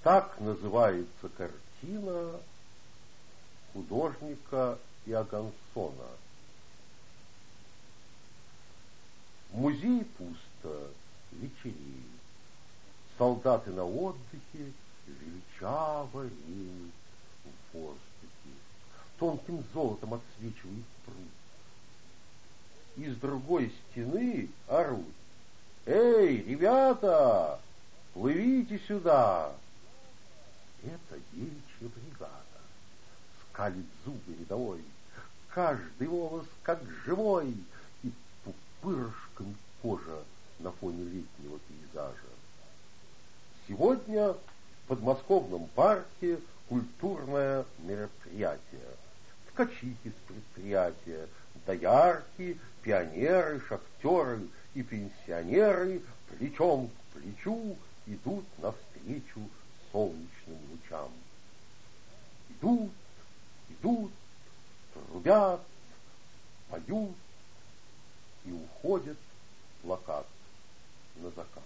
Так называется картина художника Иогансона. В музее пусто, вечереет. Солдаты на отдыхе величаво реют в воздухе. Тонким золотом отсвечивает пруд. Из другой стены орут: «Эй, ребята, плывите сюда!» Это девичья бригада. Скалит зубы рядовой, каждый волос как живой, и пупырышком кожа на фоне летнего пейзажа. Сегодня в подмосковном парке культурное мероприятие. Ткачи из предприятия, доярки, пионеры, шахтеры и пенсионеры плечом к плечу идут навстречу солнечным лучам. Идут, идут, трубят, поют, и уходит плакат на закат.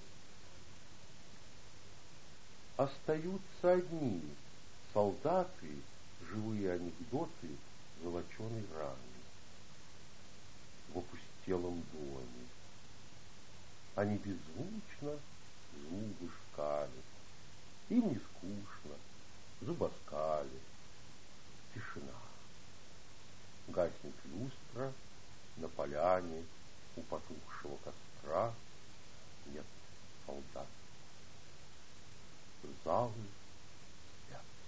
Остаются одни солдаты, живые анекдоты золоченой раны в опустелом доме. Они беззвучно зубы шкалят, им не скучно, зубоскалят. Тишина. Гаснет люстра на поляне у потухшего костра. Нет солдат. Залы